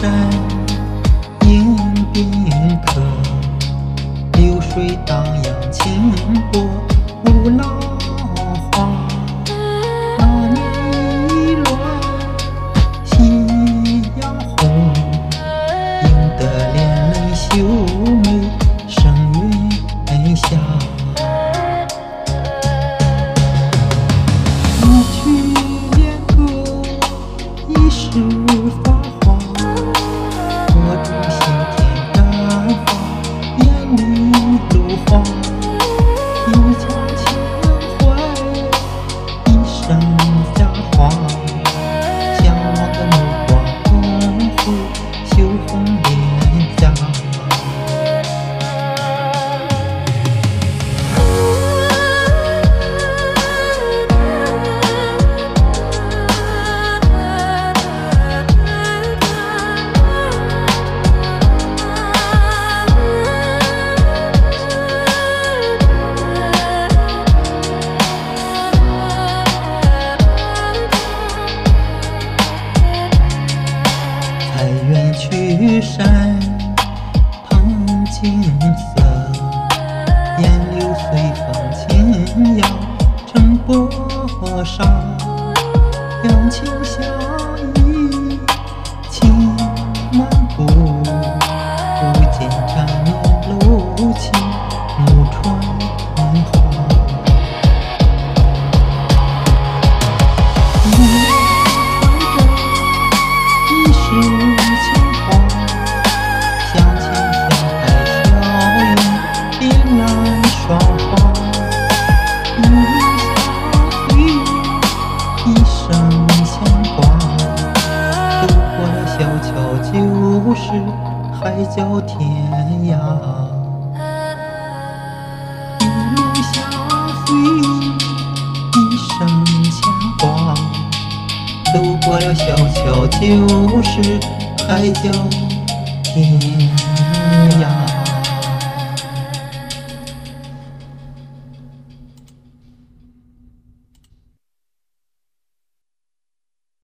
山迎宾客，流水荡漾清波无浪花。那一轮夕阳红，映得连泪秀眉生云霞。一曲恋歌，一世繁华，我中心田干花，眼里露花。一腔情怀，一生佳话，向往的目光丰富，羞红脸颊。彩云曲山碰景色，烟柳随风轻摇成波沙。两情相依情满布，不见缠绵露情暮春花。一世情话，相亲相爱笑颜点燃霜花。一路相随，一生牵挂，走过了小桥旧时，海角天涯。一路相随，一生牵挂，走过了小桥旧时，海角天涯。